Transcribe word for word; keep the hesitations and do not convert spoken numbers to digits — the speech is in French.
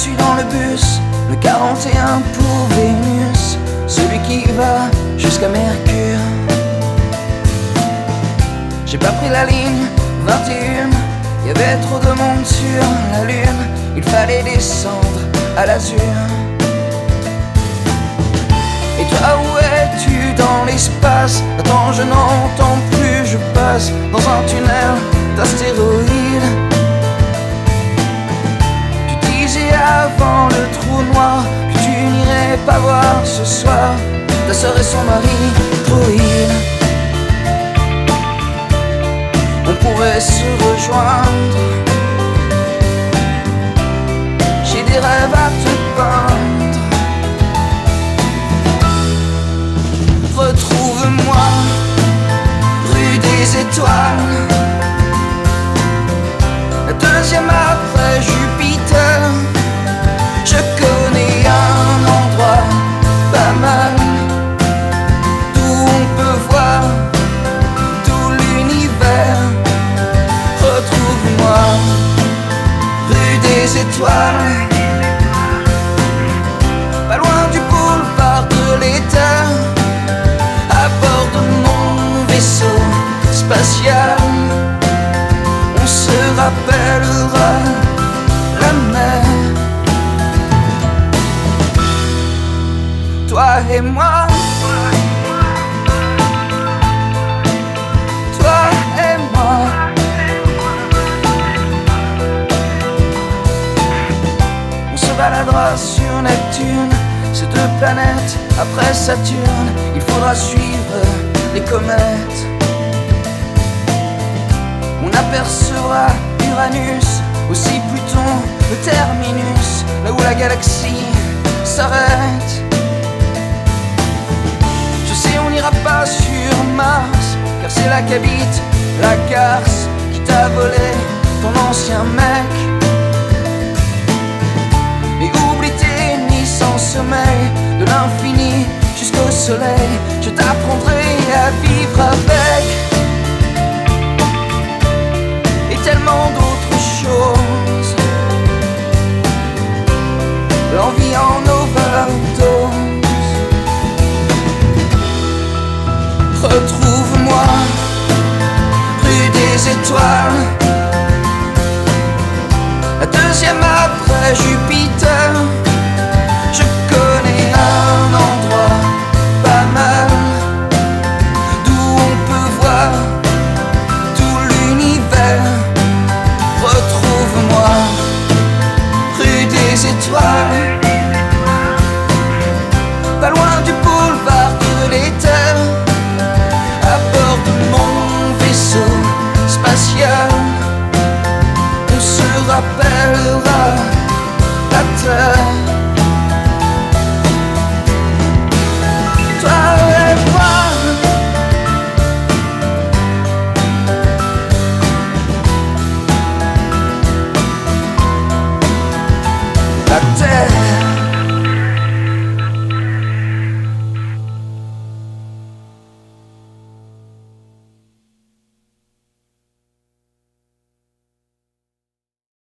suis dans le bus, le quarante et un pour Vénus, celui qui va jusqu'à Mercure. J'ai pas pris la ligne vingt et un, y avait trop de monde sur la lune, il fallait descendre à l'azur. Et toi, où es-tu dans l'espace? Attends, je n'entends plus, je passe dans un tunnel d'astéroïdes. Tu disais avant le trou noir que tu n'irais pas voir ce soir ta sœur et son mari droïde. On pourrait se rejoindre, j'ai des rêves à te peindre. Retrouve-moi rue des Étoiles, la deuxième après Jupiter. Je connais un endroit pas mal, d'où on peut voir tout l'univers. Retrouve-moi rue des Étoiles, pas loin du boulevard de l'État, à bord de mon vaisseau spatial. On se rappellera la mer, toi et moi, toi et moi. On se baladera sur Neptune, ces deux planètes après Saturne. Il faudra suivre les comètes. On apercevra Uranus, aussi Pluton, le terminus, là où la galaxie s'arrête. Je sais, on n'ira pas sur Mars, car c'est là qu'habite la garce qui t'a volé ton ancien mec. Et oublie tes nuits sans sommeil, de l'infini jusqu'au soleil, je t'apprendrai à vivre avec. Et tellement d'autres choses, l'envie en nos